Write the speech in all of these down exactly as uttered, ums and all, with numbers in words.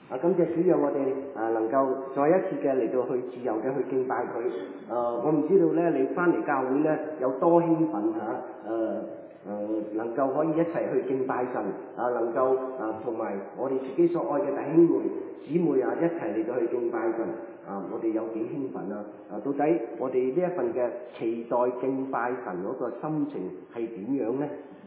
啊，感謝主讓我哋啊能夠再一次嘅嚟到去自由嘅去敬拜佢。誒、呃，我唔知道咧，你翻嚟教會咧有多興奮嚇？誒、啊、誒、呃，能夠可以一齊去敬拜神啊，能夠啊同埋我哋自己所愛嘅弟兄們姊妹啊一齊嚟到去敬拜神啊，我哋有幾興奮啊！啊，到底我哋呢一份嘅期待敬拜神嗰個心情係點樣呢？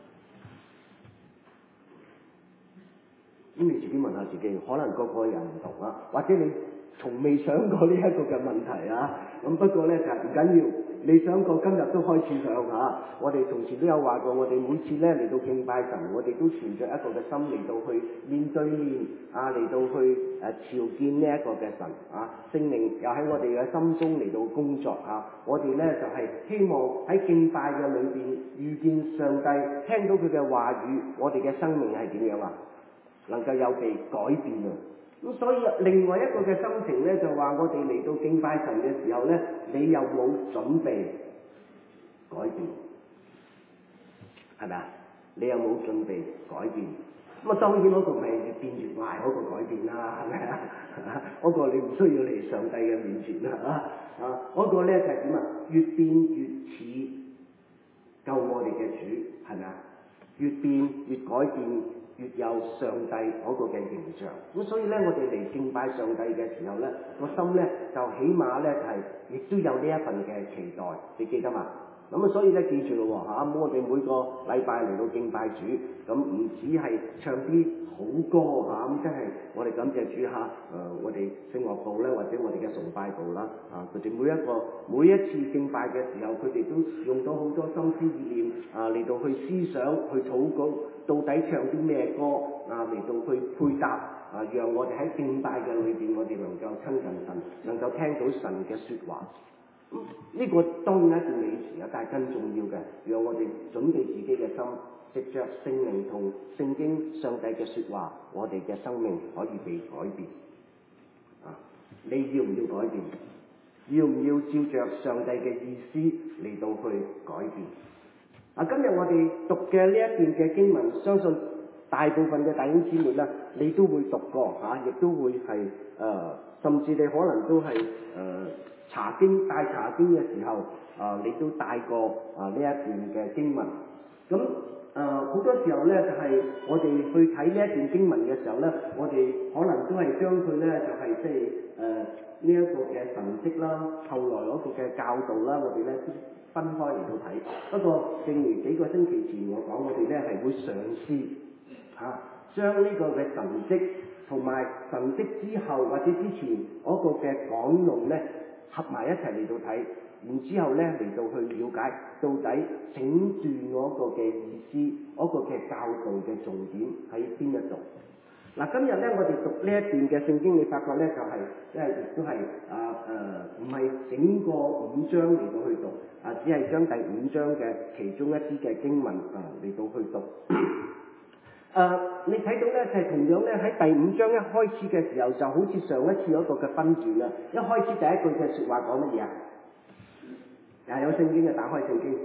咁你自己問下自己，可能個個人唔同啊，或者你從未想過呢一個嘅問題啊。咁不過咧就唔緊要，你想過今日都開始想嚇、啊。我哋從前都有話過，我哋每次咧嚟到敬拜神，我哋都存着一個嘅心嚟到去面對面啊，嚟到去誒、啊、朝見呢一個嘅神啊。聖靈又喺我哋嘅心中嚟到工作啊。我哋咧就係、是、希望喺敬拜嘅裏邊遇見上帝，聽到佢嘅話語，我哋嘅生命係點樣啊？能夠有被改變啊！咁所以另外一個嘅心情咧，就話我哋嚟到敬拜神嘅時候咧，你有冇準備改變？係咪啊？你有冇準備改變？咁啊，當然嗰個唔係越變越壞嗰個改變啦，係咪啊？嗰個你唔需要嚟上帝嘅面前啦，啊啊！嗰個咧就係點啊？越變越似救我哋嘅主，係咪啊？越變越改變。越有上帝嗰個嘅形象，咁所以咧，我哋嚟敬拜上帝嘅時候咧，個心咧就起碼咧係，亦都有呢一份嘅期待，你記得嘛？咁啊，所以咧記住咯喎嚇，咁我哋每個禮拜嚟到敬拜主，咁唔止係唱啲好歌嚇，咁即係我哋感謝主嚇，誒、呃、我哋聖樂部咧或者我哋嘅崇拜部啦，啊佢哋每一個每一次敬拜嘅時候，佢哋都用咗好多心思意念啊嚟到去思想去禱告。到底唱啲咩歌啊嚟到去配搭啊，讓我哋喺敬拜嘅裏邊，我哋能夠親近神，能夠聽到神嘅説話。咁、嗯、呢、這個當然係一件美事啊，但係更重要嘅，讓我哋準備自己嘅心，藉着聖靈同聖經上帝嘅説話，我哋嘅生命可以被改變。啊，你要唔要改變？要唔要照着上帝嘅意思嚟到去改變？啊！今日我哋讀嘅呢一段嘅經文，相信大部分嘅弟兄姊妹咧，你都會讀過嚇，亦、啊、都會係誒、呃，甚至你可能都係誒、呃、查經帶查經嘅時候，啊，你都帶過啊呢一段嘅經文。咁誒好多時候咧，就係、是、我哋去睇呢一段經文嘅時候咧，我哋可能都係將佢咧就係即係誒呢一個嘅神蹟啦，後來嗰個嘅教導啦，我哋咧分開嚟到睇。不過正如幾個星期前我講，我哋咧係會嘗試嚇將呢個嘅神蹟同埋神蹟之後或者之前嗰個嘅講論咧合埋一齊嚟到睇。然之後咧嚟到去了解到底整段嗰個嘅意思，嗰、那個嘅教導嘅重點喺邊一度？嗱，今日咧我哋讀呢一段嘅聖經，你發覺咧就係即係亦都係啊誒，唔係整個五章嚟到去讀，啊只係將第五章嘅其中一啲嘅經文啊嚟到去讀。誒、呃，你睇到咧就係、是、同樣咧喺第五章一開始嘅時候，就好似上一次嗰個嘅分段啊，一開始第一句嘅説話講乜嘢啊？又有聖經嘅，打開聖經。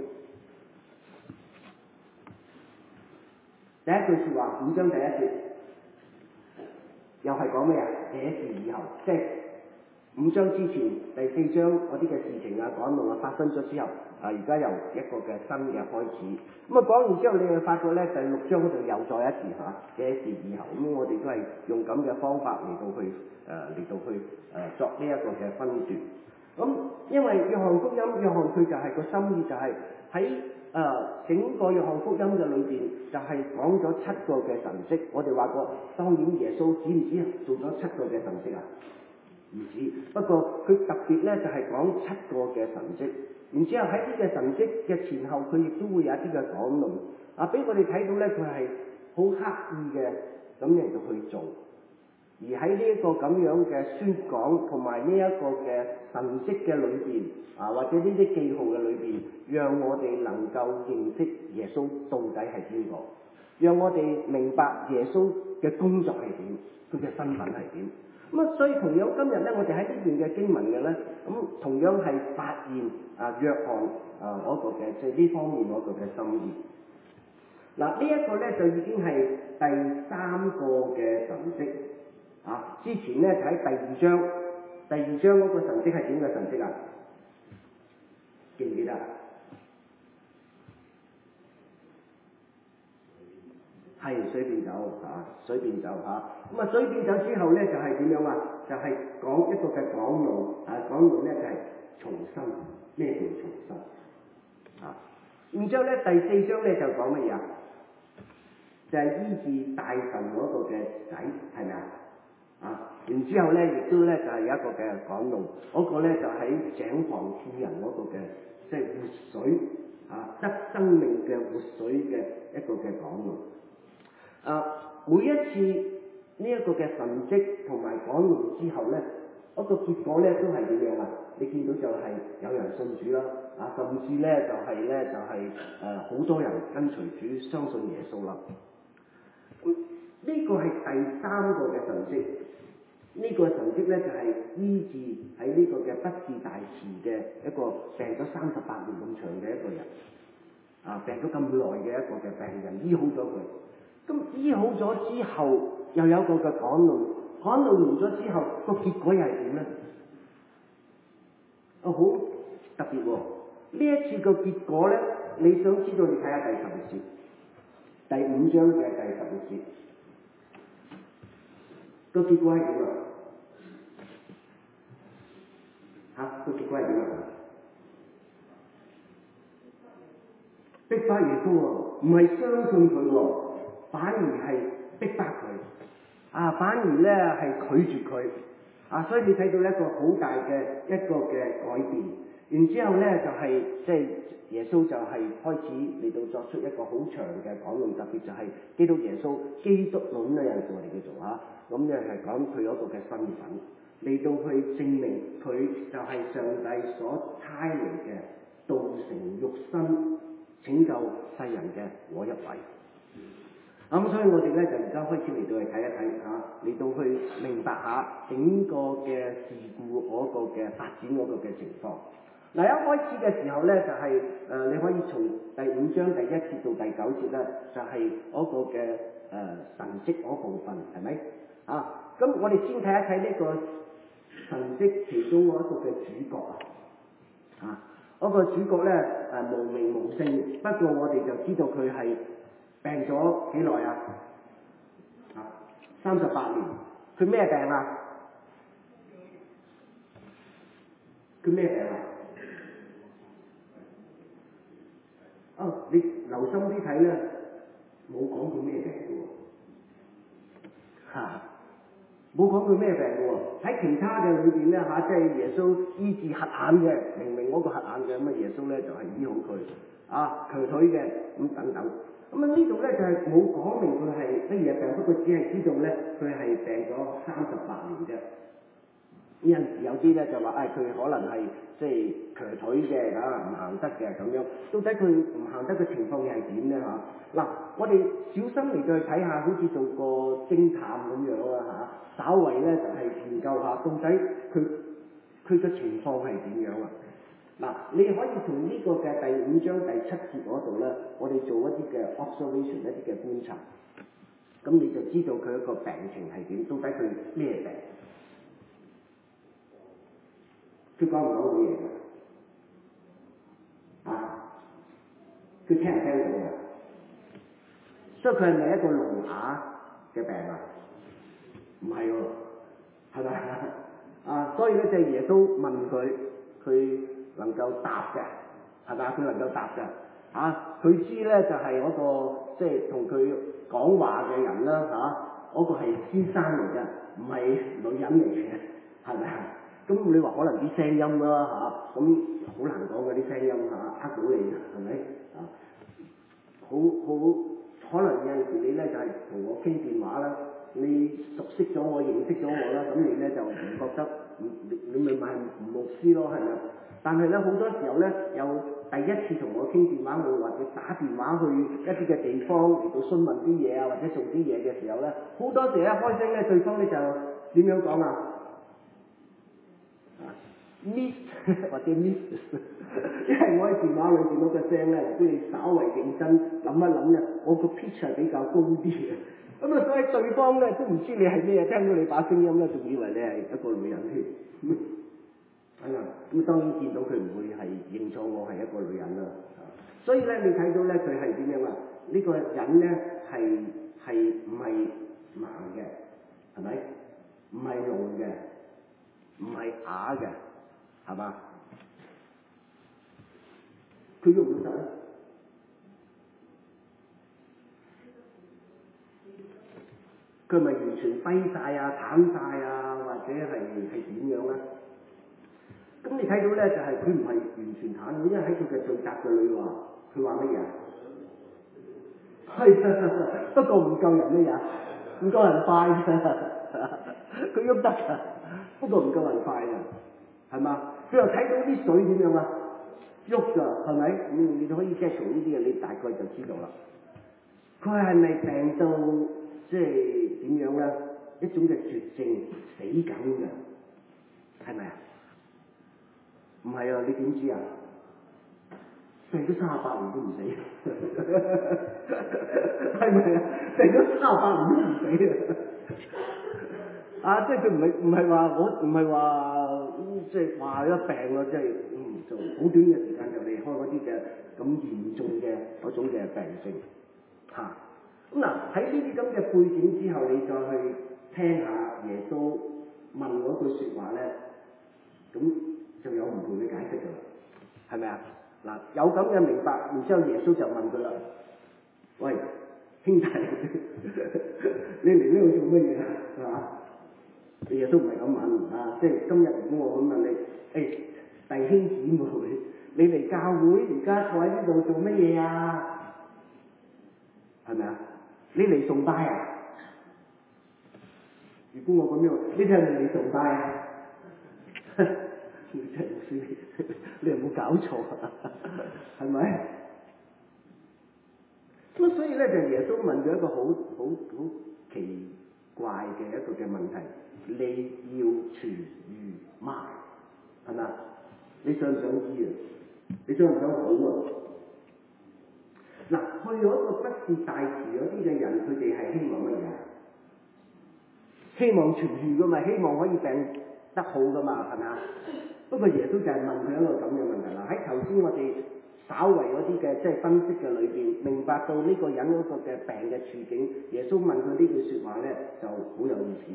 第一句説話，五章第一節，又係講咩啊？這事以後，即係五章之前第四章嗰啲嘅事情啊、講論啊發生咗之後，啊而家又一個嘅新嘅開始。咁啊講完之後，你會發覺咧第六章嗰度又再一次嚇，這事以後。咁我哋都係用咁嘅方法嚟到去誒嚟、呃、到去誒、呃、作呢一個嘅分段。咁、嗯，因為約翰福音，約翰佢就係個心意就係喺誒整個約翰福音嘅裏邊，就係講咗七個嘅神蹟。我哋話過，當然耶穌知唔知做咗七個嘅神蹟啊？唔知，不過佢特別咧就係、是、講七個嘅神蹟。然之後喺呢個神蹟嘅前後，佢亦都會有一啲嘅講論啊，俾我哋睇到咧，佢係好刻意嘅咁嚟到去做。而喺呢一個咁樣嘅宣講同埋呢一個嘅神蹟嘅裏邊啊，或者呢啲記號嘅裏邊，讓我哋能夠認識耶穌到底係邊個，讓我哋明白耶穌嘅工作係點，佢嘅身份係點。咁啊，所以同樣今日咧，我哋喺呢段嘅經文嘅咧，咁同樣係發現啊約翰啊嗰個嘅即係呢方面嗰個嘅心意。嗱，呢一個咧就已經係第三個嘅神蹟。 啊，之前咧睇第二章，第二章嗰個神蹟係點嘅神蹟啊？記唔記得？係水變酒嚇，水變酒嚇。咁啊，水變酒之後咧就係、是、點樣啊？就係、是、講一個嘅講論啊，講論咧就係、是、重生。咩叫重生？啊，然之後咧第四章咧就講乜嘢啊？就係、是、醫治大臣嗰個嘅仔，係咪啊？啊，然之後咧亦都咧就係、是、有一個嘅講論，嗰、那個咧就喺、是、井旁婦人嗰個嘅即係活水啊，得生命嘅活水嘅一個嘅講論。啊！每一次呢一個嘅神蹟同埋講論之後咧，嗰、那個結果咧都係點樣啊？你見到就係有人信主啦，啊，甚至咧就係、是、咧就係誒好多人跟隨主，相信耶穌啦。呢、這個係第三個嘅神蹟，呢、這個神蹟咧就係、是、醫治喺呢個嘅畢士大池嘅一個病咗三十八年咁長嘅一個人，啊，病咗咁耐嘅一個嘅病人，醫好咗佢。咁醫好咗之後，又有個嘅講論，講論完咗之後，個結果又係點咧？哦，好特別喎、哦！呢一次個結果咧，你想知道，你睇下第十六節，第五章嘅第十六節，個結果係點啊？嚇，個結果係點啊？逼迫耶穌喎，唔係相信佢喎。反而係逼迫佢，啊！反而咧係拒絕佢，啊！所以你睇到一個好大嘅一個嘅改變。然之後咧就係即係耶穌就係開始嚟到作出一個好長嘅講論，特別就係基督耶穌基督論咧，有陣時我哋叫做嚇，咁咧係講佢嗰個嘅身份，嚟到去證明佢就係上帝所差嚟嘅道成肉身拯救世人嘅嗰一位。咁、嗯、所以我哋咧就而家開始嚟到去睇一睇嚇，嚟、啊、到去明白下整個嘅事故嗰個嘅發展嗰個嘅情況。嗱、啊，一開始嘅時候咧就係、是、誒、呃，你可以從第五章第一節到第九節咧，就係、是、嗰個嘅誒、呃、神蹟嗰部分，係咪？啊，咁我哋先睇一睇呢個神蹟其中嗰一個嘅主角啊，啊，嗰、那個主角咧誒、呃、無名無姓，不過我哋就知道佢係病咗幾耐啊？啊，三十八年。佢咩病啊？佢咩病啊？哦，你留心啲睇咧，冇講佢咩病嘅喎。嚇，冇講佢咩病嘅喎。喺其他嘅裏邊咧嚇，即係耶穌醫治瞎眼嘅，明明嗰個瞎眼嘅咁啊，耶穌咧就係醫好佢啊，瘸腿嘅咁等等。咁啊呢度咧就係冇講明佢係乜嘢病，不過只係知道咧佢係病咗三十八年啫。有陣時有啲咧就話誒佢可能係即係瘸腿嘅嚇，唔行得嘅咁樣。到底佢唔行得嘅情況又係點咧嚇？嗱，我哋小心嚟到去睇下，好似做個偵探咁樣啊嚇，稍為咧就係研究下到底佢佢嘅情況係點樣啊？嗱，你可以從呢個嘅第五章第七節嗰度咧，我哋做一啲嘅 observation， 一啲嘅觀察，咁你就知道佢一個病情係點，到底佢咩病？佢講唔講到嘢㗎？啊，佢聽唔聽到㗎？所以佢係咪一個聾啞嘅病啊？唔係喎，係咪啊？所以咧就係耶穌問佢，佢能夠答嘅，係咪啊？佢能夠答嘅，啊，佢知咧就係、是、嗰、那個即係同佢講話嘅人啦，嚇、啊，嗰、那個係先生嚟嘅，唔係女人嚟嘅，係咪啊？咁你話可能啲聲音啦嚇，咁好難講嗰啲聲音嚇，呃到你係咪啊？好好可能有陣時你咧就係、是、同我傾電話啦，你熟悉咗我，認識咗我啦，咁你咧就唔覺得，你你咪咪吳牧師咯，係咪？但係咧好多時候咧，有第一次同我傾電話，我或者打電話去一啲嘅地方嚟到詢問啲嘢啊，或者做啲嘢嘅時候咧，好多時一開聲咧，對方咧就點樣講啊？Miss 或者 Miss， 因為我喺電話裏邊嗰個聲咧，如果你稍為認真諗一諗咧，我個 pitch 係比較高啲嘅， 咁啊，所以對方咧都唔知你係咩，聽到你把聲音咧，仲以為你係一個女人添。係啊，咁當然見到佢唔會係認錯我係一個女人啦。所以咧，你睇到咧，佢係點樣啊？呢、這個人咧係係唔係盲嘅，係咪？唔係聾嘅，唔係啞嘅，係嘛？佢喐唔得咧？佢係咪完全跛晒啊、癱晒啊，或者係係點樣咧？咁你睇到咧，就係佢唔係完全癱，因為喺佢嘅對答嘅裏話，佢話乜嘢？係，不過唔夠人乜嘢？唔夠人快佢喐得㗎，不過唔夠人快㗎，係嘛？佢又睇到啲水點樣啊？喐㗎，係咪？嗯，你可以 get 從呢啲嘢，你大概就知道啦。佢係咪病到即係點樣咧？一種嘅絕症，死梗嘅，係咪啊？唔係啊，你點知啊？病咗三十八年都唔死，係咪啊？病咗三十八年都唔死啊！啊，即係佢唔係唔係話我唔係話即係話一病咯，即係嗯就好短嘅時間就離開嗰啲嘅咁嚴重嘅嗰種嘅病症嚇。咁嗱喺呢啲咁嘅背景之後，你再去聽下耶穌問嗰句説話咧，咁就有唔同嘅解釋㗎啦，係咪啊？嗱，有咁嘅明白，然之後耶穌就問佢啦：喂，兄弟，你嚟呢度做乜嘢啊？係嘛？耶穌唔係咁問啊，即係今日如果我咁問你，誒、哎、弟兄姊妹，你嚟教會而家坐喺呢度做乜嘢啊？係咪啊？你嚟崇拜啊？如果我咁樣，你係咪嚟崇拜啊？你真係唔知，你有冇搞錯啊？係咪？咁所以咧，就耶穌問咗一個好好好奇怪嘅一個嘅問題：你要痊愈嗎？係咪？你想唔想知啊？你想唔想好啊？嗱，去咗一個畢士大池嗰啲嘅人，佢哋係希望乜嘢？希望痊愈噶嘛，希望可以病得好噶嘛，係咪啊？不過耶穌就係問佢一個咁嘅問題啦。喺頭先我哋稍為嗰啲嘅即係分析嘅裏邊，明白到呢個人嗰個嘅病嘅處境，耶穌問佢呢句説話咧，就好有意思。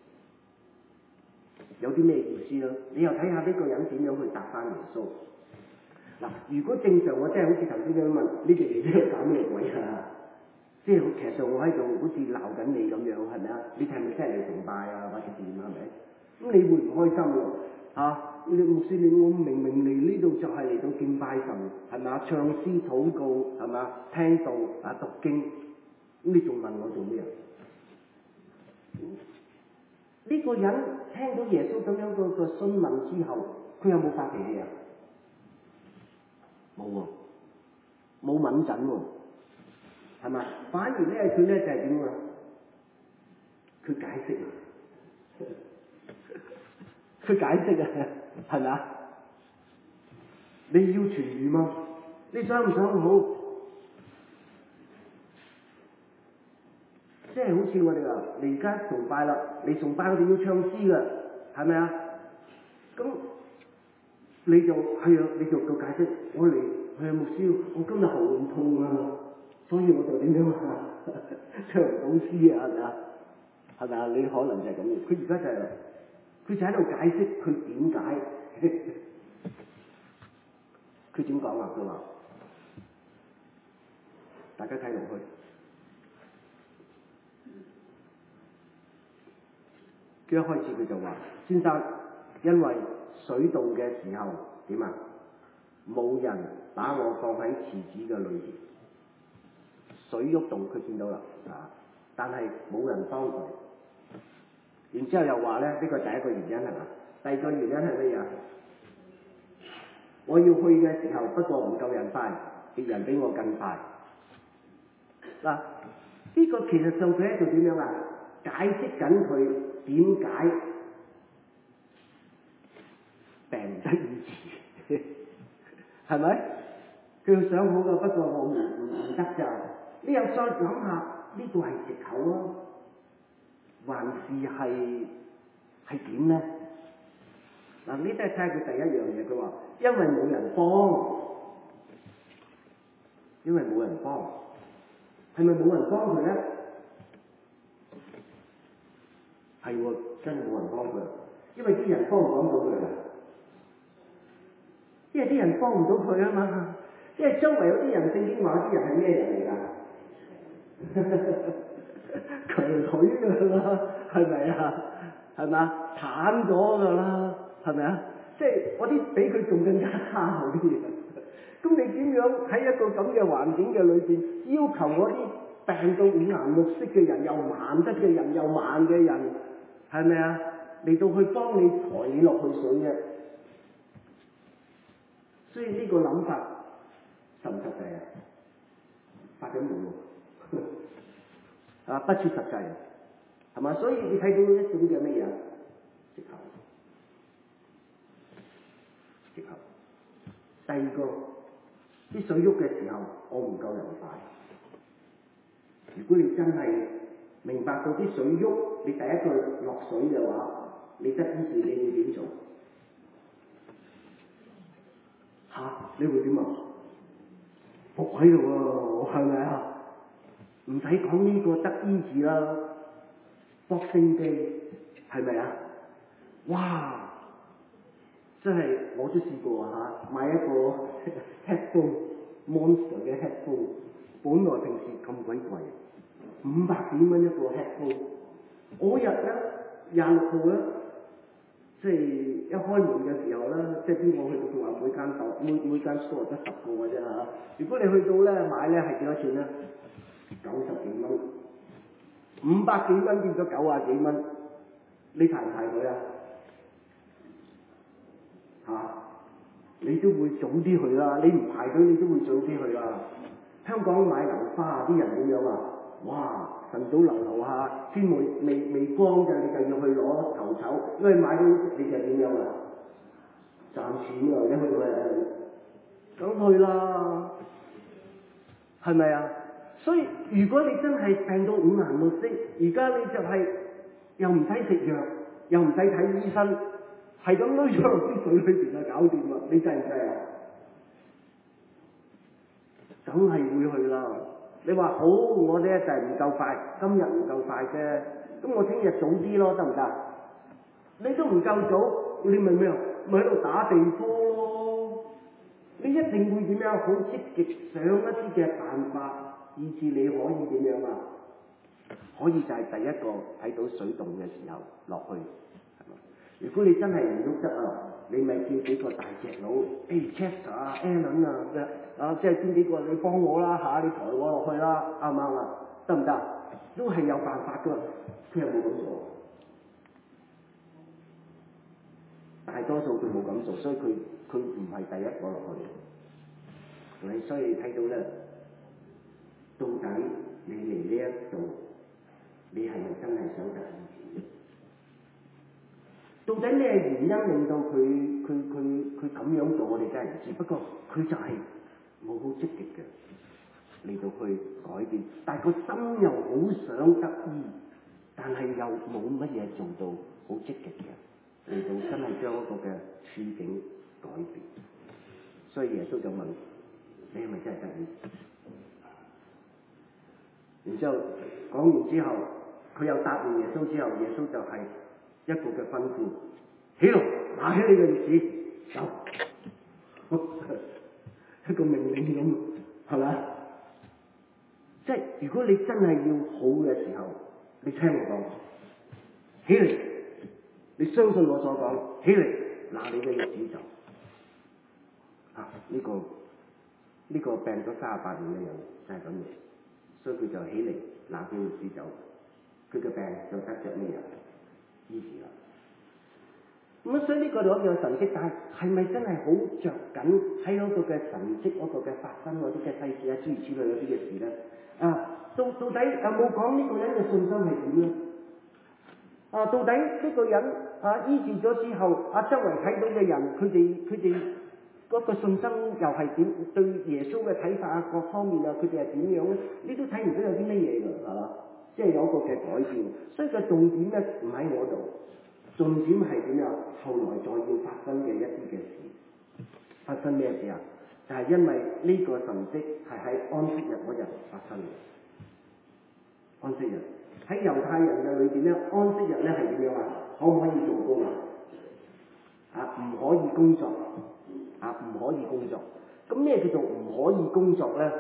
有啲咩意思咧？你又睇下呢個人點樣去答翻耶穌。嗱，如果正常我真係好似頭先咁問，呢條嚟呢度搞咩鬼啊？即係其實我喺度好似鬧緊你咁樣，係咪啊？你係咪真係嚟崇拜啊，或者點啊？係咪？咁你會唔開心喎？啊！你牧師，你我明明嚟呢度就係嚟到敬拜神，係咪啊？唱詩禱告，係咪啊？聽道啊，讀經，咁你仲問我做咩啊？呢、這個人聽到耶穌咁樣個個詢問之後，佢有冇發脾氣啊？冇喎，冇敏感喎，係咪？反而咧，佢咧就係點啊？佢解釋啊！佢解釋啊，係咪啊？你要痊愈嗎？你想唔想好？即係好似我哋話，你而家崇拜啦，你崇拜我哋要唱詩㗎，係咪啊？咁你就係啊，你就個解釋，我嚟係啊，牧師，我今日喉嚨痛啊，所以我就點樣啊，唱唔到詩啊，係咪啊？係咪啊？你可能就係咁嘅，佢而家就係、是。佢就喺度解釋佢點解，佢點講啊？佢話：大家睇落去，佢一開始佢就話：先生，因為水動嘅時候點啊？冇人把我放喺池子嘅裏邊，水喐動佢見到啦，啊！但係冇人幫佢。然之後又話咧，呢個第一個原因係嘛？第二個原因係乜嘢？我要去嘅時候，不過唔夠人快，別人比我更快。嗱，呢個其實上佢喺度點樣啊？解釋緊佢點解病唔得醫治，係咪？佢要想好嘅，不過我唔唔唔得咋。你又再諗下， 呢個係藉口啊，還是係係點咧？嗱，呢啲係睇下佢第一樣嘢，佢話因為冇人幫，因為冇人幫，係咪冇人幫佢咧？係喎，真係冇人幫佢，因為啲人幫唔幫到佢啊，因為啲人幫唔到佢啊嘛，因為周圍有啲人，聖經話啲人係咩人嚟㗎？強腿㗎啦，係咪啊？係咪啊？癱咗㗎啦，係咪啊？即係我啲比佢仲更加差嗰啲嘢。咁你點樣喺一個咁嘅環境嘅裏邊，要求嗰啲病到五顏六色嘅人，又盲得嘅人，又盲嘅人，係咪啊？嚟到去幫你抬你落去水嘅，所以呢個諗法實唔實際啊？發緊夢喎，啊不切實際，係嘛？所以你睇到一種嘅咩嘢？藉口，藉口。第二個，啲水喐嘅時候，我唔夠人快。如果你真係明白到啲水喐，你第一個落水嘅話，你得於是你會點做？嚇、啊！你會點啊？伏喺度喎，係咪啊？唔使講呢個得於字啦，搏勝機係咪啊？哇！真係我都試過啊嚇，買一個 headphone monster 嘅 headphone，本來平時咁鬼貴，五百幾蚊一個 headphone。我日咧廿六號咧，即係一開門嘅時候咧，即係邊個去到佢話每間檔每每間 store 得十個嘅啫嚇。如果你去到咧買咧係幾多錢咧？九十幾蚊，五百幾蚊變咗九啊幾蚊，你排唔排隊啊？嚇、啊！你都會早啲去啦，你唔排隊你都會早啲去啦。香港買樓花啲人點樣啊？哇！晨早流流下，天未未未光嘅，你就要去攞頭籌，因為買到你就點樣啊？賺錢啊！你去唔去？梗去啦，係咪啊？所以如果你真係病到五顏六色，而家你就係、是、又唔使食藥，又唔使睇醫生。係咁攞咗落啲水裏邊就搞掂啦！你制唔制啊？梗係會去啦！你話好，我咧就係唔夠快，今日唔夠快啫。咁我聽日早啲咯，得唔得？你都唔夠早，你咪咩啊？咪喺度打地波咯！你一定會點樣？好積極想一啲嘅辦法，以至你可以點樣啊？可以就係第一個睇到水洞嘅時候落去。如果你真係唔喐得啊，你咪叫幾個大隻佬，誒 Chester 啊、Alan 啊嘅啊，即係邊幾個你幫我啦嚇，你抬我落去啦，啱唔啱啊？得唔得？都係有辦法噶，佢又冇咁做，大多數佢冇咁做，所以佢佢唔係第一個落去。你所以睇到咧，到底你嚟呢一度，你係咪真係想得醫治？到底咩原因令到佢佢佢佢咁樣做，我哋真係唔知。不過佢就係冇好積極嘅嚟到去改變，但係個心又好想得醫，但係又冇乜嘢做到好積極嘅嚟到真係將一個嘅處境改變。所以耶穌就問：你係咪真係得醫？然之後講完之後，佢又答完耶穌之後，耶穌就係一個嘅吩咐：起來，拿起你嘅褥子走，一個命令咁，係咪？即係如果你真係要好嘅時候，你聽我講，起嚟，你相信我所講，起嚟，拿你嘅褥子走。啊，呢、這個呢、這個病咗三十八年嘅人就係咁嘅，所以佢就起嚟拿佢褥子走，佢嘅病就得着咩啊？醫治啦。咁所以呢個就叫神蹟，但係係咪真係好着緊喺嗰個嘅神蹟嗰個嘅發生嗰啲嘅細節啊，諸如此類嗰啲嘅事咧？啊，到到底有冇講呢個人嘅信心係點咧？啊，到底呢個人啊醫治咗之後，啊周圍睇到嘅人，佢哋佢哋嗰個信心又係點？對耶穌嘅睇法啊，各方面啊，佢哋係點樣咧？你都睇唔到有啲乜嘢㗎，係嘛？即係有一個嘅改變。所以個重點咧唔喺我度，重點係點樣？後來再要發生嘅一啲嘅事，發生咩事啊？就係、是、因為呢個神蹟係喺安息日嗰日發生嘅。安息日喺猶太人嘅裏邊咧，安息日咧係點樣啊？可唔可以做工啊？啊，唔可以工作。啊，唔可以工作。咁咩叫做唔可以工作咧？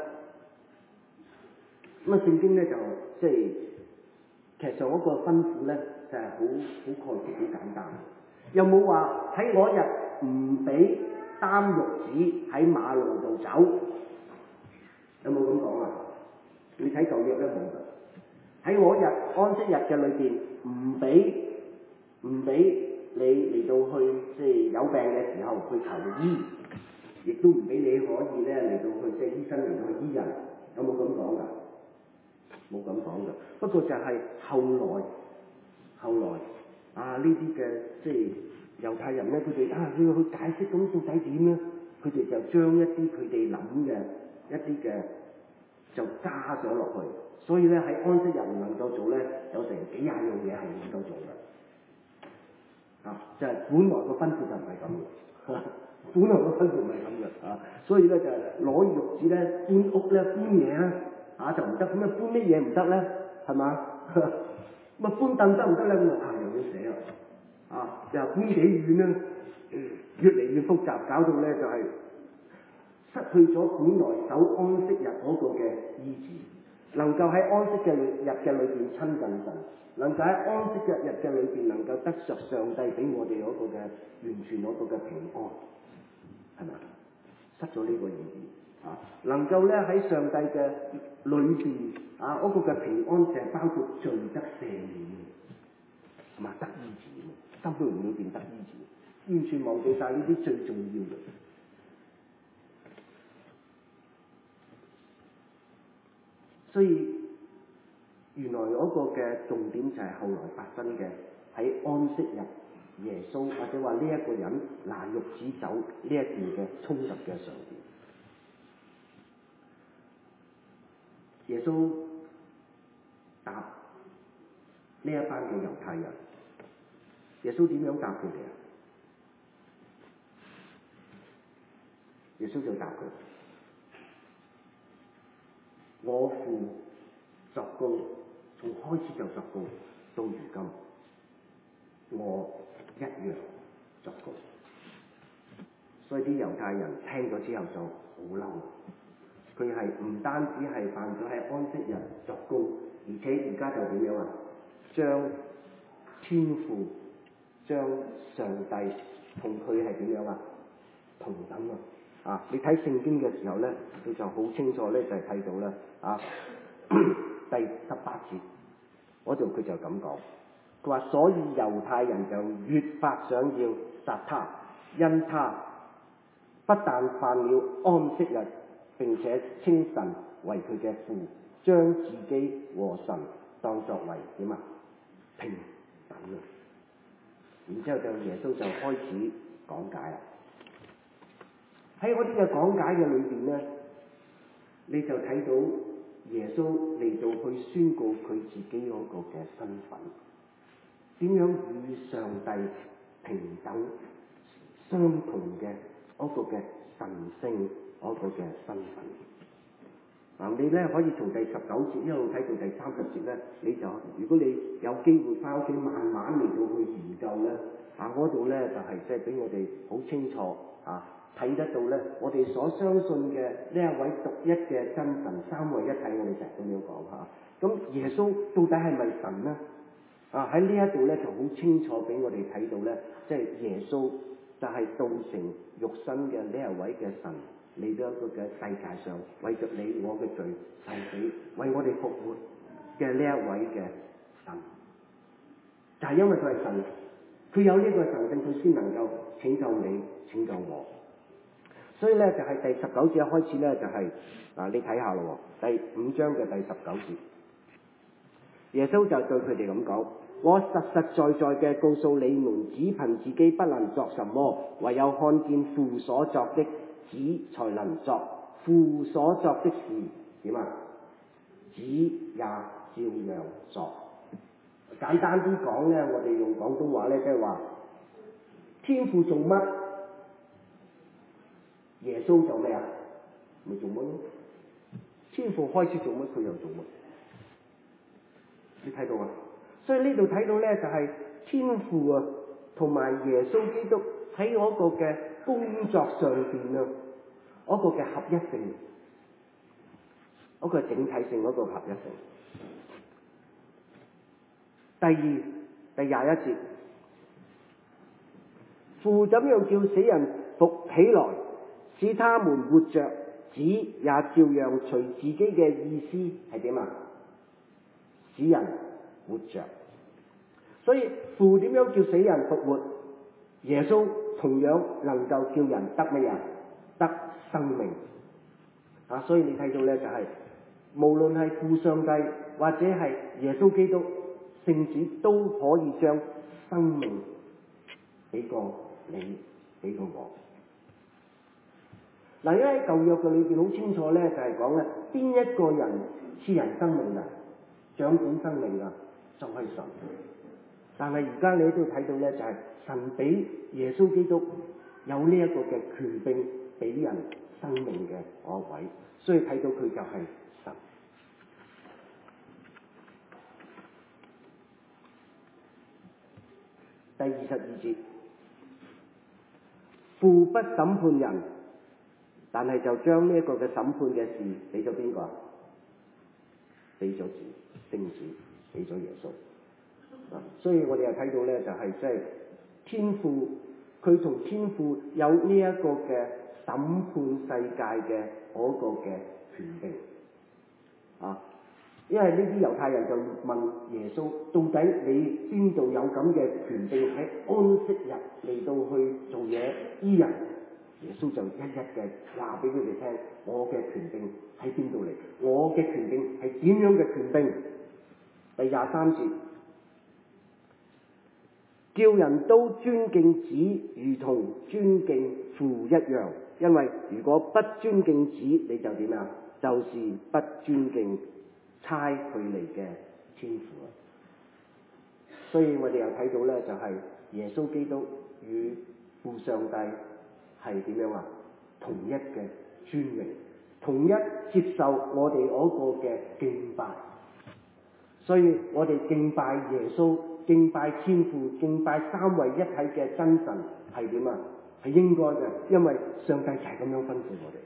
咁啊，聖經咧就即係其實上嗰個吩咐咧就係好好概括、好簡單。有冇話喺嗰日唔俾擔褥子喺馬路度走？有冇咁講啊？你睇舊約咧冇㗎。喺嗰日安息日嘅裏邊，唔俾唔俾你嚟到去即係有病嘅時候去求醫，亦都唔俾你可以咧嚟到去即係醫生嚟到去醫人。有冇咁講㗎？冇咁講㗎。不過就係後來後來啊呢啲嘅即係猶太人咧，佢哋啊佢要去解釋咁到底點咧？佢哋就將一啲佢哋諗嘅一啲嘅就加咗落去。所以咧喺安息日唔能夠做咧，有成幾廿樣嘢係唔能夠做嘅。啊，就係、是、本來個吩咐就唔係咁嘅，本來個吩咐唔係咁嘅啊。所以咧就係攞褥子咧搬屋咧搬嘢啊，啊就唔得。咁啊搬咩嘢唔得咧？係嘛？咁啊搬凳得唔得咧？咁啊又要寫啦。啊，又搬幾遠咧？越嚟越複雜，搞到咧就係、是、失去咗本來守安息日嗰個嘅意志。能夠喺安息嘅日嘅裏邊親近神，能夠喺安息嘅日嘅裏邊能夠得着上帝俾我哋嗰個嘅完全嗰個嘅平安，係咪？失咗呢個意義啊！能夠咧喺上帝嘅裏邊啊，嗰、那個嘅平安就係包括罪得赦免，同埋得醫治，心裏面裏邊得醫治，完全忘記晒呢啲最重要嘅。所以原來嗰個嘅重點就係後來發生嘅喺安息日，耶穌或者話呢一個人拿褥子走呢一段嘅衝突嘅上邊，耶穌答呢一班嘅猶太人，耶穌點樣答佢哋啊？耶穌就答佢：我父作工，從開始就作工，到如今，我一樣作工。所以啲猶太人聽咗之後就好嬲，佢係唔單止係犯咗喺安息日作工，而且而家就點樣啊？將天父、將上帝同佢係點樣啊？同等啊！啊，你睇聖經嘅時候咧，你就好清楚咧，就係、是、睇到啦啊。第十八節嗰度佢就咁講，佢話所以猶太人就越發想要殺他，因他不但犯了安息日，並且稱神為佢嘅父，將自己和神當作為點啊平等啊。然之後就耶穌就開始講解啦。喺嗰啲嘅講解嘅裏邊咧，你就睇到耶穌嚟到去宣告佢自己嗰個嘅身份，點樣與上帝平等相同嘅嗰個嘅神聖嗰個嘅身份。嗱，你咧可以從第十九節一路睇到第三十節咧，你就如果你有機會翻屋企慢慢嚟到去研究咧，啊嗰度咧就係即係俾我哋好清楚啊。睇得到咧，我哋所相信嘅呢一位獨一嘅真神三位一體，我哋成日咁樣講嚇。咁耶穌到底係咪神呢？啊喺呢一度咧就好清楚俾我哋睇到咧，即係耶穌就係道成肉身嘅呢一位嘅神嚟到一個嘅世界上，為着你我嘅罪受死，為我哋復活嘅呢一位嘅神。就係因為佢係神，佢有呢個神性，佢先能夠拯救你、拯救我。所以咧就係、是、第十九節一開始咧就係、是、啊你睇下咯，第五章嘅第十九節，耶穌就對佢哋咁講： 我實實在在嘅告訴你們，只憑自己不能作什麼，唯有看見父所作的，子才能作。父所作的事點啊？子也照樣作。簡單啲講呢，我哋用廣東話呢，即係話天父做乜，耶穌做咩啊？咪做乜咯？天父開始做乜，佢又做乜？你睇到啊？所以呢度睇到呢，就係、是、天父啊，同埋耶穌基督喺嗰個嘅工作上邊啊，嗰、那個嘅合一性，嗰、那個整體性，嗰、那個合一性。第二，第廿一節，父怎樣叫死人復起來，使他們活着，子也照樣隨自己嘅意思係點啊？使人活着。所以父點樣叫死人復活，耶穌同樣能夠叫人得乜嘢？得生命。啊，所以你睇到呢，就係、是、無論係父上帝或者係耶穌基督聖子，都可以將生命俾過你，俾過我。嗱，因為喺舊約嘅裏邊好清楚呢，就係講咧邊一個人賜人生命啊，掌管生命啊，就係神。但係而家你都睇到呢，就係、是、神俾耶穌基督有呢一個嘅權柄俾人生命嘅嗰位，所以睇到佢就係神。第二十二節，父不審判人，但係就將呢一個嘅審判嘅事俾咗邊個？俾咗子，聖子，俾咗耶穌。啊，所以我哋又睇到咧，就係即係天父，佢同天父有呢一個嘅審判世界嘅嗰個嘅權柄。啊，因為呢啲猶太人就問耶穌，到底你邊度有咁嘅權柄喺安息日嚟到去做嘢醫人？耶穌就一一嘅話俾佢哋聽，我嘅權柄喺邊度嚟？我嘅權柄係點樣嘅權柄？第廿三節，叫人都尊敬子，如同尊敬父一樣。因為如果不尊敬子，你就點啊？就是不尊敬差佢嚟嘅天父啊！所以我哋又睇到咧，就係、是、耶穌基督與父上帝係點樣啊？同一嘅尊榮，同一接受我哋嗰個嘅敬拜。所以我哋敬拜耶穌、敬拜天父、敬拜三位一體嘅真神係點啊？係應該嘅，因為上帝就係咁樣吩咐我哋。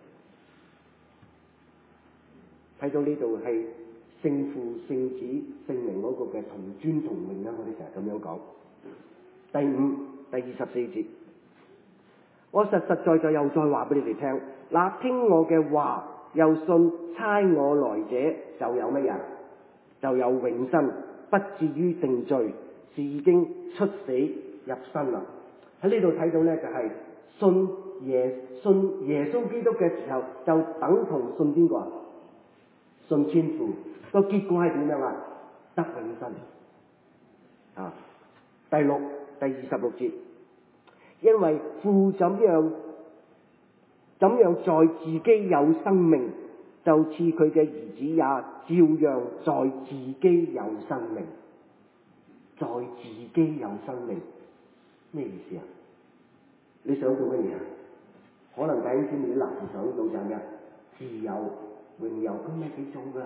睇到呢度係聖父、聖子、聖靈嗰個嘅同尊同榮啦，我哋成日咁樣講。第五、第二十四節，我實實在在又再話俾你哋聽，那聽我嘅話又信差我來者，就有乜嘢？就有永生，不至於定罪，是已經出死入生啦。喺呢度睇到呢，就係、是、信耶信耶穌基督嘅時候，就等同信邊個啊？信天父。個結果係點樣啊？得永生。啊，第六、第二十六節，因為父怎樣怎樣在自己有生命，就賜佢嘅兒子也照樣在自己有生命。在自己有生命咩意思啊？你想做乜嘢啊？可能第一先你立時想到就係咩啊？自由榮耀，佢咪俾做噶？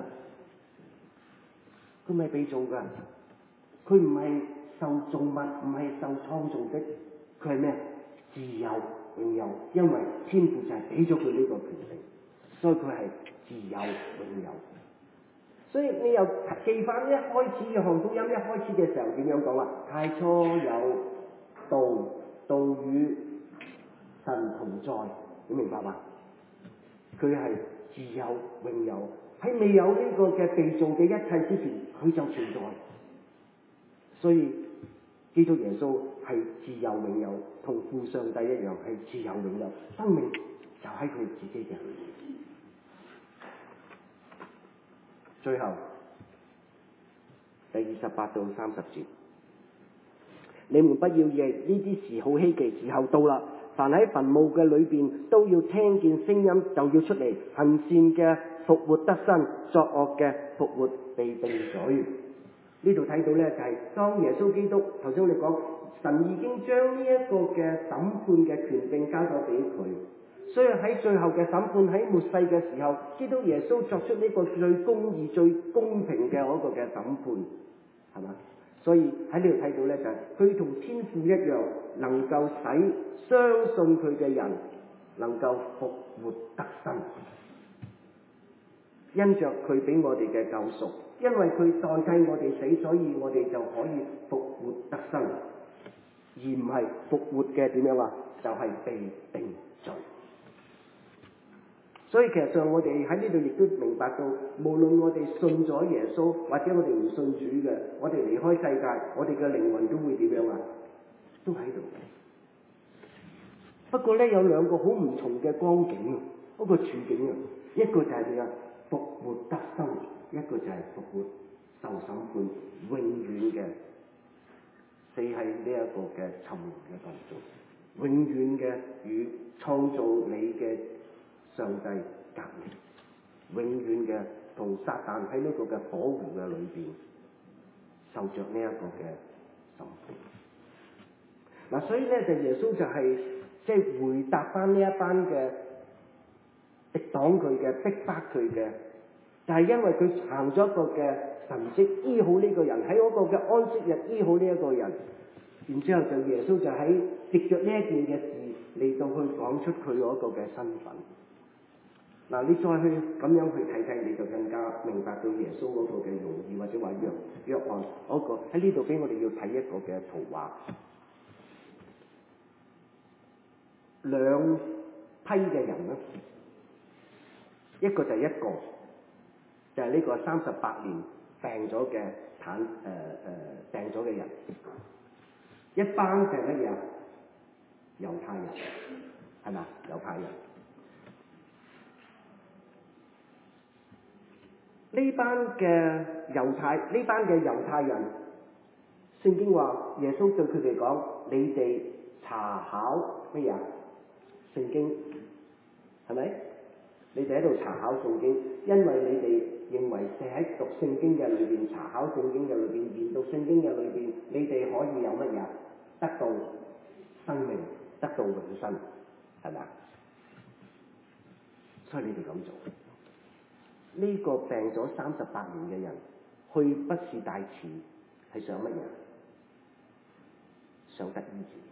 佢咪俾做噶？佢唔係受造物，唔係受創造的，佢係咩？自由榮耀，因為天父就係俾咗佢呢個權利，所以佢係自由榮耀。所以你又記翻一開始約翰福音一開始嘅時候點樣講啊？太初有道，道與神同在，你明白嘛？佢係自由榮耀，喺未有呢個嘅被造嘅一切之前，佢就存在。所以基督耶穌係自由榮耀，同父上帝一樣係自由榮耀，生命就喺佢自己嘅裏面。最後第二十八到三十節， 你們不要以為呢啲事好稀奇，時候到啦。凡喺墳墓嘅裏邊都要聽見聲音，就要出嚟，行善嘅復活得生，作惡嘅復活被定罪。呢度睇到呢，就係、是、當耶穌基督頭先我哋講，神已經將呢一個嘅審判嘅權柄交咗俾佢，所以喺最後嘅審判喺末世嘅時候，基督耶穌作出呢個最公義、最公平嘅嗰個嘅審判，係嘛？所以喺呢度睇到呢，就係佢同天父一樣，能夠使相信佢嘅人能夠復活得生，因着佢俾我哋嘅救贖，因為佢代替我哋死，所以我哋就可以復活得生，而唔係復活嘅點樣啊？就係、是、被定罪。所以其實上我哋喺呢度亦都明白到，無論我哋信咗耶穌，或者我哋唔信主嘅，我哋離開世界，我哋嘅靈魂都會點樣啊？都喺度。不過呢，有兩個好唔同嘅光景啊，嗰個處境啊，一個就係點啊？復活得生，一個就係復活受審判，永遠嘅死喺呢一個嘅沉淪嘅當中，永遠嘅與創造你嘅上帝隔離，永遠嘅同撒旦喺呢個嘅火湖嘅裏邊受着呢一個嘅審判。嗱、啊，所以咧就耶穌就係即係回答翻呢一班嘅敵擋佢嘅、逼迫佢嘅，就係因為佢行咗一個嘅神蹟，醫好呢個人，喺嗰個嘅安息日醫好呢一個人，然之後就耶穌就喺藉着呢一件嘅事嚟到去講出佢嗰個嘅身份。嗱，你再去咁樣去睇睇，你就更加明白到耶穌嗰個嘅用意，或者話約約翰嗰個喺呢度俾我哋要睇一個嘅圖畫，兩批嘅人啦，一個就係一個，就係、是、呢個三十八年病咗嘅癱誒誒病咗嘅人，一班就係乜嘢啊？猶太人，係嘛？猶太人。呢班嘅猶太，呢班嘅猶太人，聖經話耶穌對佢哋講：你哋查考乜嘢啊？聖經係咪？你哋喺度查考聖經，因為你哋認為係喺讀聖經嘅裏邊、查考聖經嘅裏邊、研讀聖經嘅裏邊，你哋可以有乜嘢？得到生命，得到永生，係咪啊？所以你哋咁做。呢個病咗三十八年嘅人，去不是大慈，係想乜嘢？想得醫治。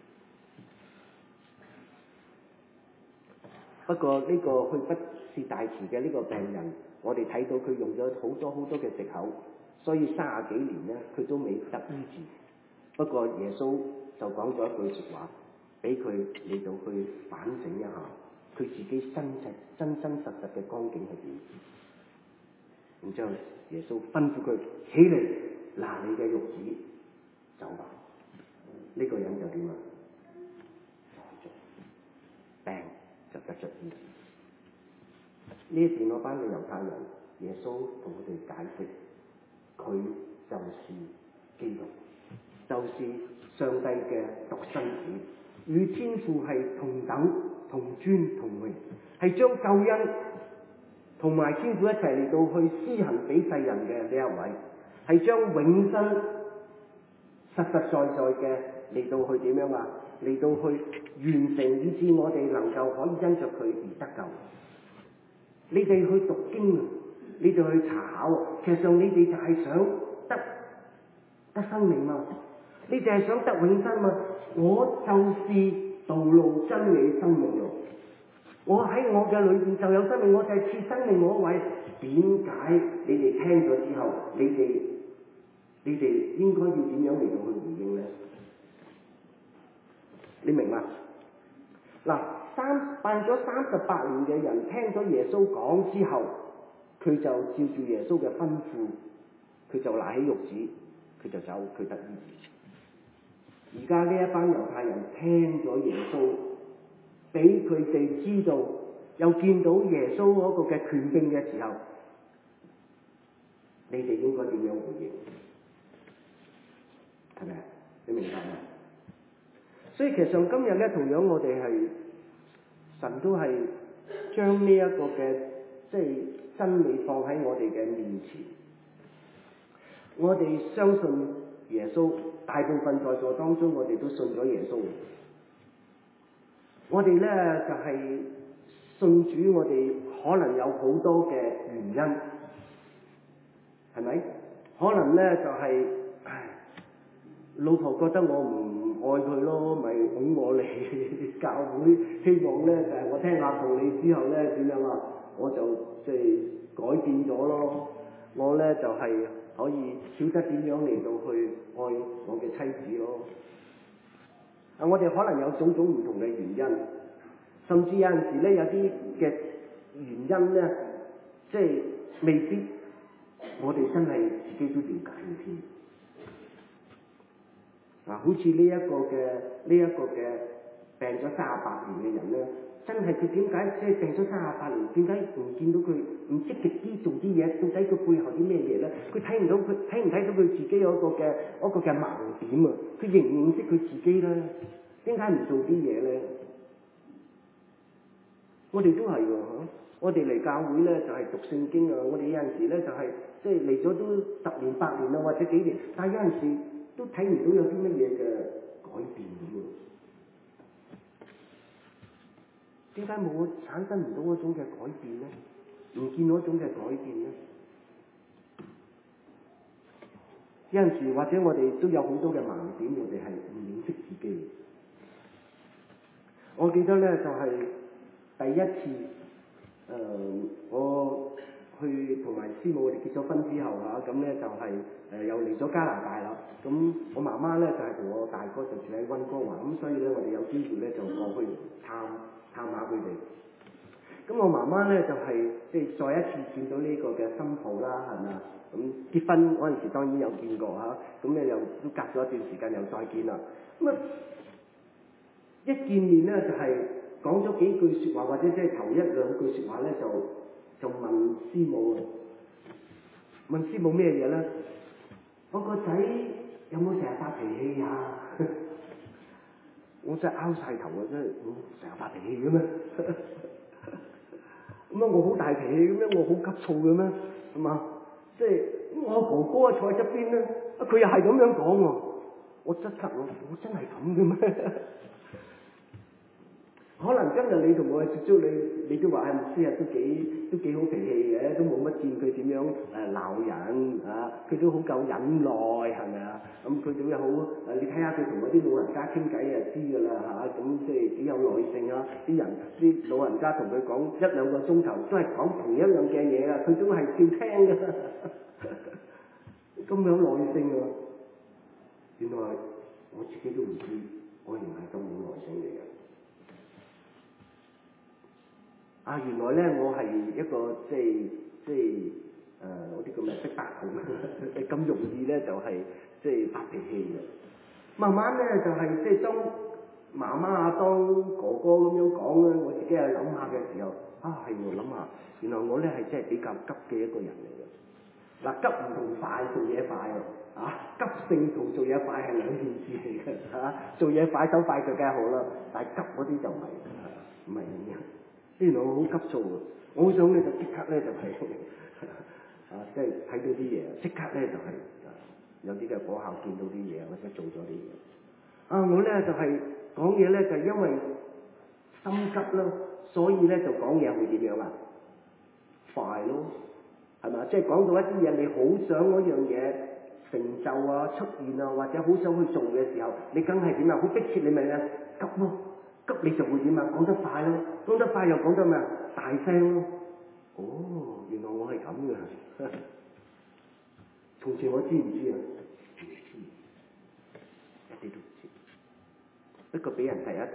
不過呢個去不是大慈嘅呢個病人，我哋睇到佢用咗好多好多嘅藉口，所以三十幾年呢，佢都未得醫治。不過耶穌就講咗一句説話，俾佢嚟到去反省一下，佢自己真實真真實實嘅光景係點。然之後，耶穌吩咐佢起嚟，拿你嘅褥子走吧。呢、這個人就點啊？病就得着醫治。呢一時嗰班嘅猶太人，耶穌同佢哋解釋，佢就是基督，就是上帝嘅獨生子，與天父係同等、同尊、同榮，係將救恩同埋天父一齊嚟到去施行俾世人嘅呢一位，係將永生實實在在嘅嚟到去點樣啊？嚟到去完成，以致我哋能夠可以因着佢而得救。你哋去讀經啊，你哋去查考，其實上你哋就係想得得生命嘛，你哋係想得永生嘛。我就是道路、真理、生命咯。我喺我嘅裏邊就有生命，我就係賜生命嗰位。點解你哋聽咗之後，你哋你哋應該要點樣嚟到去回應呢？你明嘛？嗱，三辦咗三十八年嘅人聽咗耶穌講之後，佢就照住耶穌嘅吩咐，佢就拿起褥子，佢就走，佢得醫治。而家呢一班猶太人聽咗耶穌，俾佢哋知道，又見到耶穌嗰個嘅權柄嘅時候，你哋應該點樣回應？係咪啊？你明白嗎？ 所以其實上今日咧，同樣我哋係神都係將呢一個嘅即係真理放喺我哋嘅面前。我哋相信耶穌，大部分在座當中，我哋都信咗耶穌。我哋咧就係、是、信主，我哋可能有好多嘅原因，係咪？可能咧就係、是，唉，老婆覺得我唔愛佢咯，咪拱我嚟教會，希望咧就係、是、我聽下道理之後咧點樣啊，我就即係改變咗咯。我咧就係、是、可以曉得點樣嚟到去愛我嘅妻子咯。啊，我哋可能有種種唔同嘅原因，甚至有陣時咧有啲嘅原因咧，即係未必我哋真係自己都了解嘅添。啊，好似呢一個嘅呢一個嘅病咗三十八年嘅人咧，真係佢點解即係病咗三十八年，點解唔見到佢唔積極啲做啲嘢？到底佢背後啲咩嘢咧？佢睇唔到佢睇唔睇到佢自己有一個嘅一個嘅盲點啊？佢認唔認識佢自己咧？點解唔做啲嘢咧？我哋都係喎，我哋嚟教會咧就係、是、讀聖經啊！我哋有陣時咧就係、是、即係嚟咗都十年八年啊，或者幾年，但係有陣時都睇唔到有啲乜嘢嘅改變咁喎。點解冇產生唔到嗰種嘅改變咧？唔見嗰種嘅改變咧？有陣時或者我哋都有好多嘅盲點，我哋係唔認識自己。我記得咧就係、是、第一次，誒、呃、我去同埋師母我哋結咗婚之後嚇，咁、啊、咧就係、是、誒、呃、又嚟咗加拿大啦。咁我媽媽咧就係、是、同我大哥就住喺溫哥華，咁所以咧我哋有機會咧就過去探探下佢哋。咁我媽媽咧就係即係再一次見到呢個嘅新抱啦，係咪啊？咁結婚嗰陣時當然有見過嚇，咁咧又都隔咗一段時間又再見啦。咁啊一見面咧就係講咗幾句説話，或者即係頭一兩句説話咧就就問師母啊，問師母咩嘢咧？我個仔有冇成日發脾氣啊？我真係拗晒頭啊！真係我成日發脾氣嘅咩？咁啊，我好大脾氣嘅咩？我好急躁嘅咩？係嘛？即係我哥哥啊坐喺側邊咧，啊佢又係咁樣講喎。我即刻我我真係咁嘅咩？可能今日你同我接觸你，你都話係牧師啊，都幾都幾好脾氣嘅，都冇乜見佢點樣誒鬧人啊，佢都好夠忍耐，係咪啊？咁佢點樣好誒？你睇下佢同嗰啲老人家傾偈就知㗎啦嚇，咁即係幾有耐性啊！啲人啲老人家同佢講一兩個鐘頭，都係講同一樣嘅嘢啊，佢都係照聽㗎，咁有耐性啊！原來我自己都唔知，我原來係咁冇耐性嚟嘅。啊，原來咧我係一個即係即係誒嗰啲咁嘅識白兔，咁容易咧就係、是、即係發脾氣嘅。慢慢咧就係、是、即係當媽媽啊、當哥哥咁樣講咧，我自己係諗下嘅時候，啊係喎，諗下原來我咧係真係比較急嘅一個人嚟嘅。嗱、啊，急唔同快做嘢快喎，啊急性同做嘢快係兩件事嚟嘅嚇。做嘢快手快腳梗係好啦，但係急嗰啲就唔係唔係咁樣。原來我好急躁啊！我好想咧就即刻咧就係、是、啊，即係睇到啲嘢，即刻咧就係、是、啊有啲嘅果效，見到啲嘢或者做咗啲嘢。啊，我咧就係講嘢咧就係、因為心急啦，所以咧就講嘢會點樣啊？快咯，係咪？即係講到一啲嘢，你好想嗰樣嘢成就啊、出現啊，或者好想去做嘅時候，你梗係點啊？好迫切，你咪啊急咯。急你就會點啊？講得快咯，講得快又講得咩啊？大聲咯。哦，原來我係咁嘅。從前我知唔知啊？唔知，一啲都唔知。不過俾人提一提，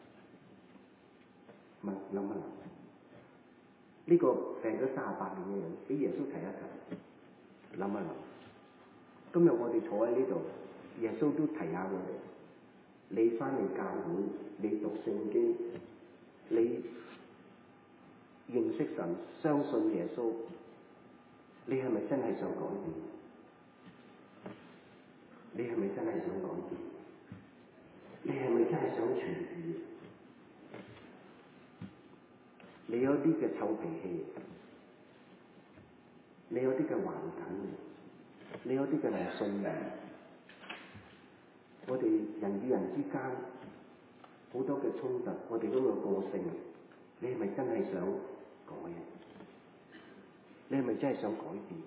問諗一諗，呢、這個病咗三十八年嘅人，俾耶穌提一提，諗一諗。今日我哋坐喺呢度，耶穌都提下我哋。你翻嚟教會，你讀聖經，你認識神，相信耶穌，你係咪真係想改變？你係咪真係想改變？你係咪真係想啲嘅臭脾氣，你有啲嘅頑梗，你有啲嘅唔信任。我哋人與人之間好多嘅衝突，我哋嗰個個性，你係咪真係想改啊？你係咪真係想改變？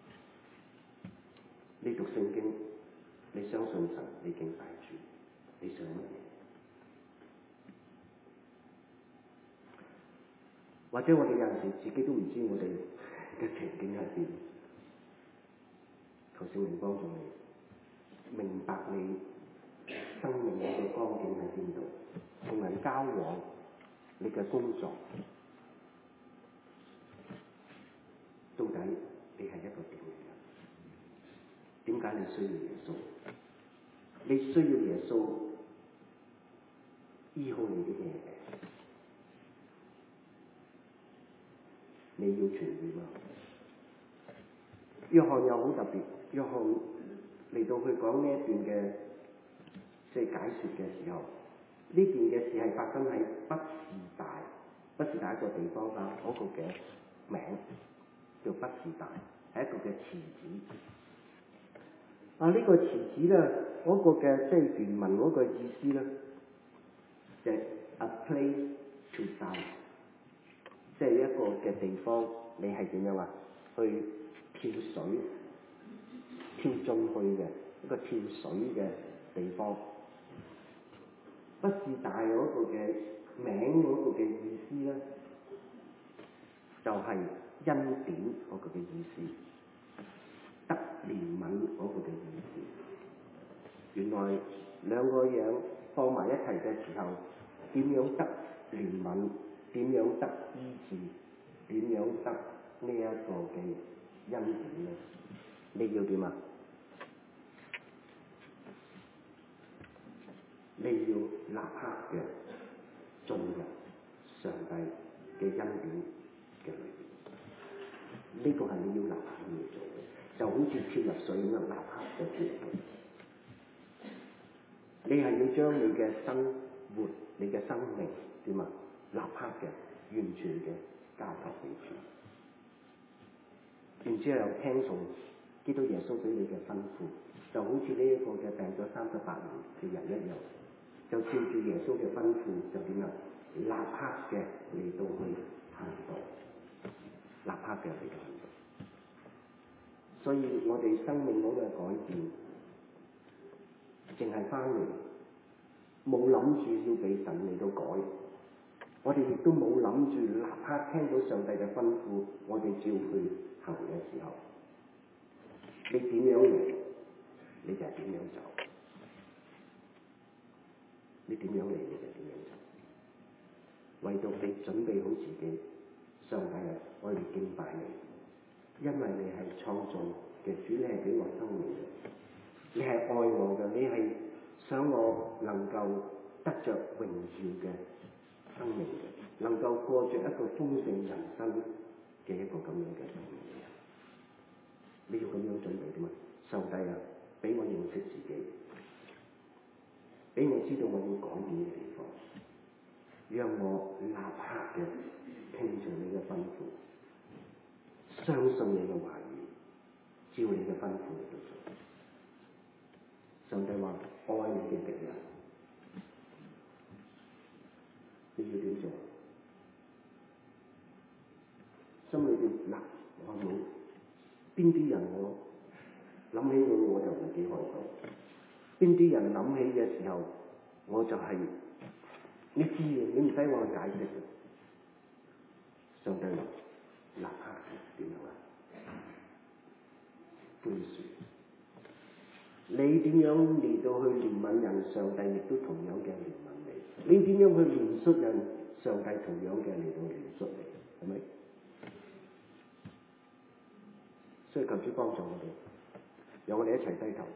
你讀聖經，你相信神，你敬拜主，你想乜嘢？或者我哋有陣時自己都唔知我哋嘅情景係點，求聖靈幫助你明白你生命嘅光景喺邊度，同人交往，你嘅工作，到底你係一個點嘅人？點解你需要耶穌？你需要耶穌醫好你啲咩病？你要痊癒嗎？約翰又好特別，約翰嚟到去講呢一段嘅即係解説嘅時候，呢件嘅事係發生喺畢士大，畢士大一個地方啊，嗰、那個嘅名叫畢士大，係一個嘅池子。啊，呢、這個池子咧，嗰、那個嘅即係原文嗰個意思咧，就係、是、a place to die，即係一個嘅地方，你係點樣啊？去跳水、跳進去嘅一個跳水嘅地方。畢士大嗰個嘅名嗰個嘅意思咧，就係、是、恩典嗰個嘅意思，得憐憫嗰個嘅意思。原來兩個樣放埋一齊嘅時候，點樣得憐憫？點樣得醫治？點樣得呢一個嘅恩典咧？你要點啊？你要立刻嘅進入上帝嘅恩典嘅裏邊，呢個係你要立刻要做嘅，就好似跳入水咁樣，立刻就跳入去。你係要將你嘅生活、你嘅生命點啊？立刻嘅、完全嘅交託俾主，然之後聽從基督耶穌俾你嘅吩咐，就好似呢一個嘅病咗三十八年嘅人一樣，就照住耶穌嘅吩咐就點啊？立刻嘅嚟到去行道，立刻嘅嚟到行道。所以我哋生命嗰個改變，淨係翻嚟冇諗住要俾神嚟到改，我哋亦都冇諗住立刻聽到上帝嘅吩咐，我哋照去行嘅時候，你點樣嚟，你就係點樣走。你點樣嚟，你就點樣走。唯獨你準備好自己，上帝啊，我哋敬拜你，因為你係創造嘅主，你係俾我生命嘅，你係愛我嘅，你係想我能夠得着榮耀嘅生命嘅，能夠過着一個豐盛人生嘅一個咁樣嘅生命嘅。你要咁樣準備點啊？上帝啊，俾我認識自己，俾我知道我要改變嘅地方，讓我立刻嘅聽從你嘅吩咐，相信你嘅話語，照你嘅吩咐嚟到做。上帝話愛你嘅敵人，你要點做？心裏邊嗱，我冇邊啲人我諗起我我就唔幾開心，邊啲人諗起嘅時候我就係、是、你知嘅，你唔使我去解釋嘅。上帝話立刻點樣啊？寬恕。你點樣嚟到去憐憫人，上帝亦都同樣嘅憐憫你。你點樣去憐恤人，上帝同樣嘅嚟到憐恤你，係咪？所以求主幫助我哋，讓我哋一齊低頭。